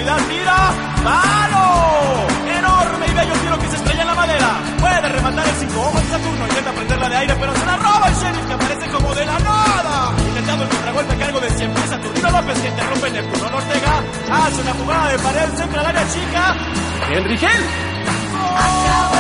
profundidad, tira, ¡palo! Enorme y bello tiro que se estrella en la madera. Puede rematar el 5 ojos Saturno, intenta prenderla de aire, pero se la roba el Sheriff, que aparece como de la nada. Intentando el contragolpe a cargo de siempre Saturnino López, que interrumpe Neptuno Ortega. Hace una jugada de pared, centra al área chica. Henry Gel.